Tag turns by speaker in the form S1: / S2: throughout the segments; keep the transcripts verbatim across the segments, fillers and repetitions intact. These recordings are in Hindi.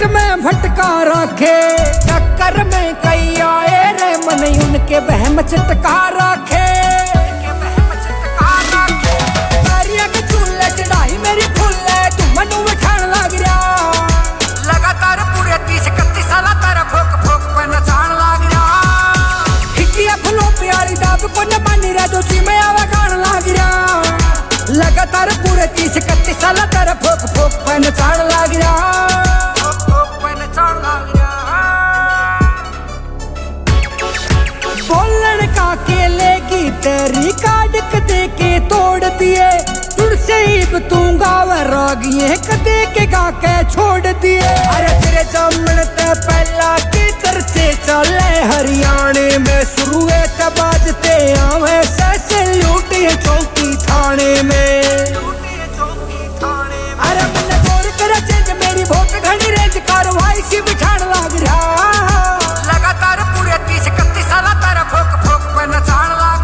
S1: पेट में भटका रखे, टक्कर में कई आए रे मन उनके बहम चटका रखे। के चूल्हे चढ़ाई मेरी फूल तू मनु बिठान लग रहा, लगातार पूरे तीस इकतीस साल तारा फोक फोक पे नचान लग रहा। हिकिया फुलो प्यारी दाब को न मानी रे जो में आवा गान लग रहा, लगातार पूरे तीस इकतीस साल तारा फोक फोक पे नचान लग रहा, फोक फोक पे नचान लग रहा। बोलन का केले की तेरी काडक दे के तोड़ दिए, तुड़सेब तू गावे रागिए कदे के गा के छोड़ दिए। अरे तेरे जामन ते पहला की चर्चे चले हरियाणे में, शुरू है बाजते आवे सैसे लूटी चौकी थाने में। अरे मैंने गौर करा चेंज मेरी बहुत घनी रेंज कार्रवाई सी बिठान लग रहा, लगातार पूरे तीस इकतीस साल तारा फोक फोक पे नचान लग।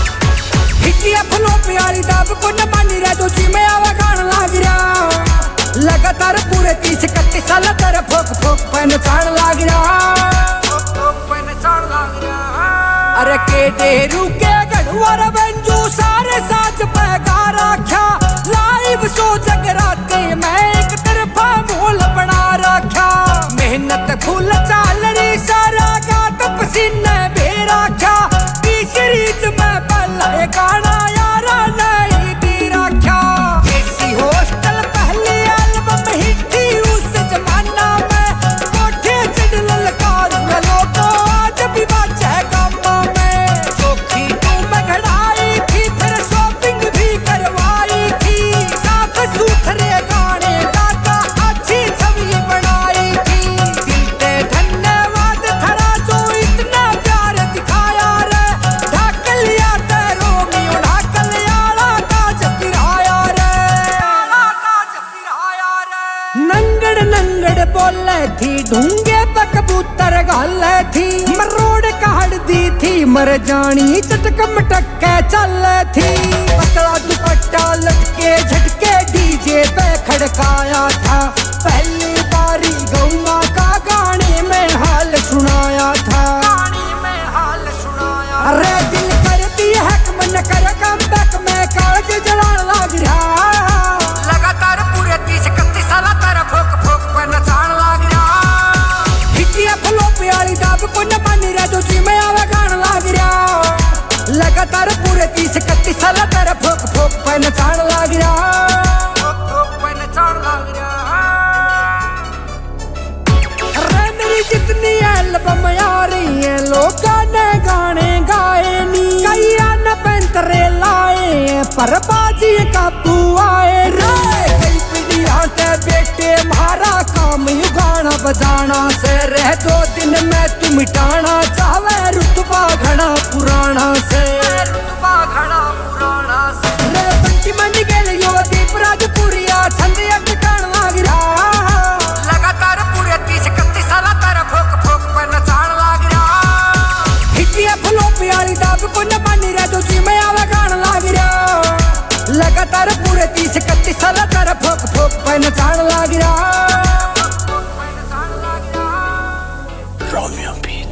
S1: हिकिया फुलो प्यारी दाब को न मानी रे जो में आवा गान लग रहा, लगातार पूरे तीस इकतीस साल तारा फोक फोक पे नचान लग रहा, फोक फोक पे नचान लग रहा। अरे के डेरू के गढ़वार बंजू सारे साज पे गा रखा, लाइव शो जगराते मैं एक तरफा मोल बना रखा। मेहनत फूल चाल रही सारा गात पसीने बे रखा, तीसरी च मैं पहला गाना यारा नहीं दी रखा। देसी हॉस्टल पहली एल्बम हिट थी उस जमाना में, कोठे चढ़ ललकार लोगो आज भी बाजे गामा में। चौकी तू मैं घड़ाई थी फिर शॉपिंग भी करवाई थी, साफ सुथरे गाने गाता अच्छी छवि बनाई थी। दिल से धन्यवाद थरा जो इतना प्यार दिखाया रे, ढाक लिया तेरो मियो ढाक लिया ताज पिराया रे, ताज पिराया रे। नंगड़ नंगड़ बोले थी ढूंगे पे कबूतर गाले थी, मरोड़ काट दी थी मर जानी चटक मटक के चल थी। पतला दुपट्टा लटके झटके डीजे पे खड़काया था, पहली बारी गौमा का गाने में हाल सुनाया था, गाने में हाल सुनाया। अरे दिल करती है मन कर कम बैक में कागज जलान लग रहा, लगातार पूरे तीस इकतीस साल तारा फोक फोक पे नचान लग रहा। हिकिया फुलो प्यारी दाब को न मानी रे जो में आवा गान लग रहा, लगातार पूरे तीस इकतीस साल तारा फोक फोक पे नचान लग रहा, फोक फोक पे नचान लग रहा। अरे मेरी जितनी एल्बम आ रही है लोगों ने गाने गाए नी, कई न पैंतरे लाए पर बाजी काबू आए रे। कई पीढ़ियां के बेटे मारा काम यू गाना बजाना से, रह दो दिन में तू मिटाना चाहे रुतबा घना पुराना से, रुतबा घना पुराना से। रे बंटी मन गेल यो दीप राजपुरिया छंद एक गान लग रहा, लगातार पूरे तीस इकतीस साल तारा फोक फोक पे नचान लग रहा। हिकिया फुलो प्यारी दाब को न मानी रे जो में आवा गान लग रहा, लगातार पूरे तीस इकतीस साल तारा फोक फोक पे नचान लग रहा, फोक फोक पे नचान लग रहा। Romeo beat.